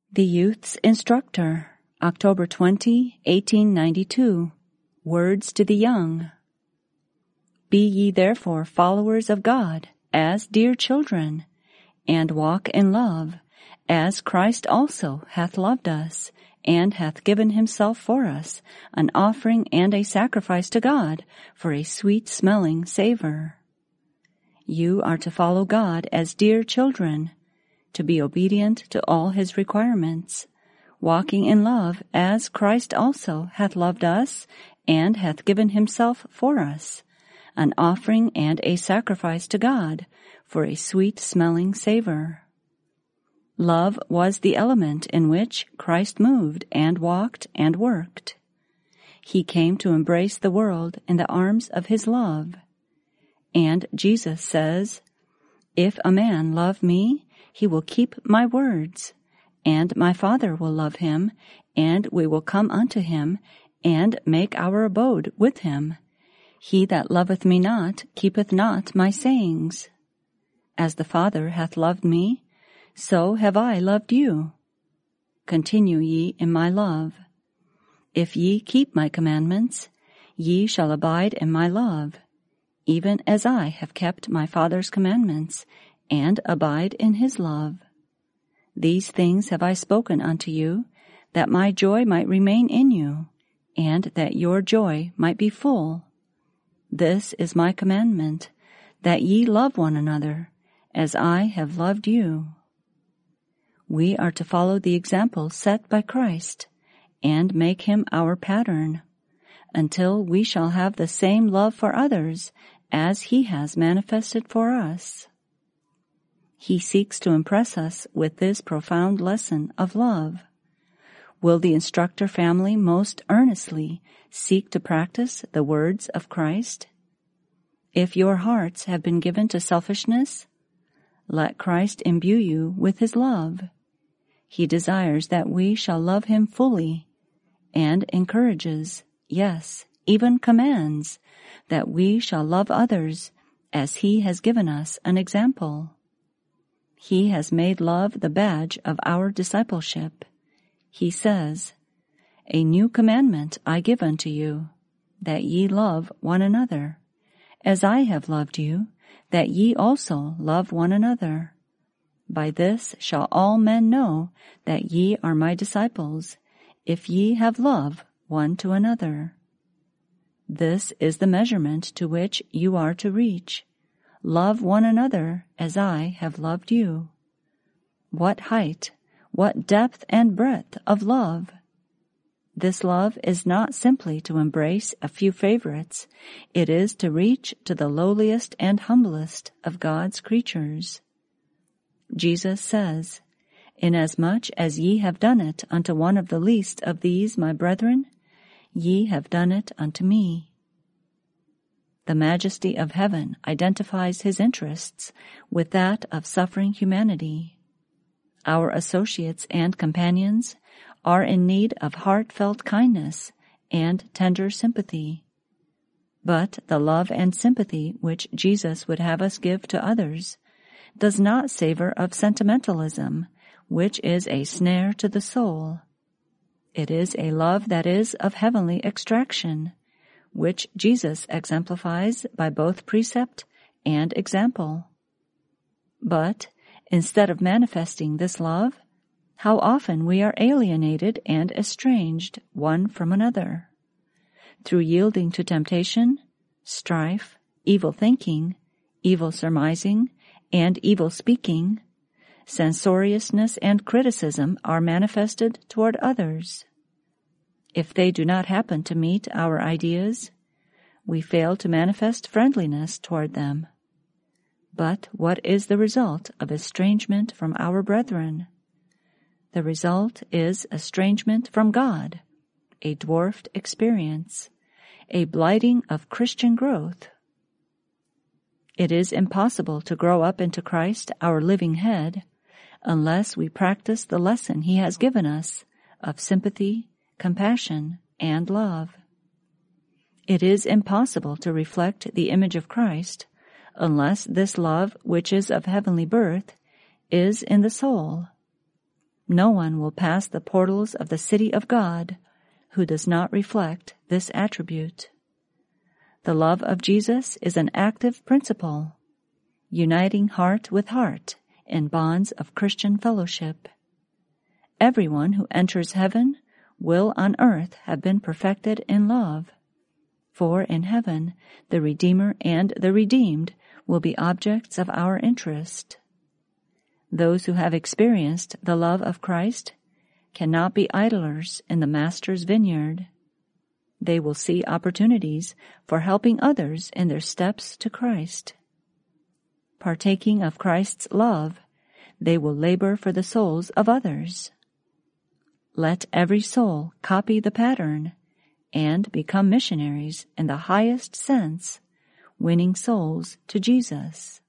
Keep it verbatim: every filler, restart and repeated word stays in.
The Youth's Instructor, October twentieth, eighteen ninety-two. Words to the Young. Be ye therefore followers of God, as dear children, and walk in love, as Christ also hath loved us, and hath given himself for us, an offering and a sacrifice to God, for a sweet-smelling savor. You are to follow God as dear children, to be obedient to all his requirements, walking in love as Christ also hath loved us and hath given himself for us, an offering and a sacrifice to God for a sweet-smelling savor. Love was the element in which Christ moved and walked and worked. He came to embrace the world in the arms of his love. And Jesus says, "If a man love me, he will keep my words, and my Father will love him, and we will come unto him, and make our abode with him. He that loveth me not keepeth not my sayings. As the Father hath loved me, so have I loved you. Continue ye in my love. If ye keep my commandments, ye shall abide in my love, even as I have kept my Father's commandments, and abide in his love. These things have I spoken unto you, that my joy might remain in you, and that your joy might be full. This is my commandment, that ye love one another, as I have loved you." We are to follow the example set by Christ, and make him our pattern, until we shall have the same love for others as he has manifested for us. He seeks to impress us with this profound lesson of love. Will the instructor family most earnestly seek to practice the words of Christ? If your hearts have been given to selfishness, let Christ imbue you with his love. He desires that we shall love him fully, and encourages, yes, even commands, that we shall love others as he has given us an example. He has made love the badge of our discipleship. He says, "A new commandment I give unto you, that ye love one another, as I have loved you, that ye also love one another. By this shall all men know that ye are my disciples, if ye have love one to another." This is the measurement to which you are to reach. Love one another as I have loved you. What height, what depth and breadth of love! This love is not simply to embrace a few favorites. It is to reach to the lowliest and humblest of God's creatures. Jesus says, "Inasmuch as ye have done it unto one of the least of these my brethren, ye have done it unto me." The majesty of heaven identifies his interests with that of suffering humanity. Our associates and companions are in need of heartfelt kindness and tender sympathy. But the love and sympathy which Jesus would have us give to others does not savor of sentimentalism, which is a snare to the soul. It is a love that is of heavenly extraction, which Jesus exemplifies by both precept and example. But instead of manifesting this love, how often we are alienated and estranged one from another. Through yielding to temptation, strife, evil thinking, evil surmising, and evil speaking, censoriousness and criticism are manifested toward others. If they do not happen to meet our ideas, we fail to manifest friendliness toward them. But what is the result of estrangement from our brethren? The result is estrangement from God, a dwarfed experience, a blighting of Christian growth. It is impossible to grow up into Christ, our living head, unless we practice the lesson he has given us of sympathy, compassion, and love. It is impossible to reflect the image of Christ unless this love, which is of heavenly birth, is in the soul. No one will pass the portals of the city of God who does not reflect this attribute. The love of Jesus is an active principle, uniting heart with heart in bonds of Christian fellowship. Everyone who enters heaven will on earth have been perfected in love, for in heaven the Redeemer and the redeemed will be objects of our interest. Those who have experienced the love of Christ cannot be idlers in the Master's vineyard. They will see opportunities for helping others in their steps to Christ. Partaking of Christ's love, they will labor for the souls of others. Let every soul copy the pattern and become missionaries in the highest sense, winning souls to Jesus.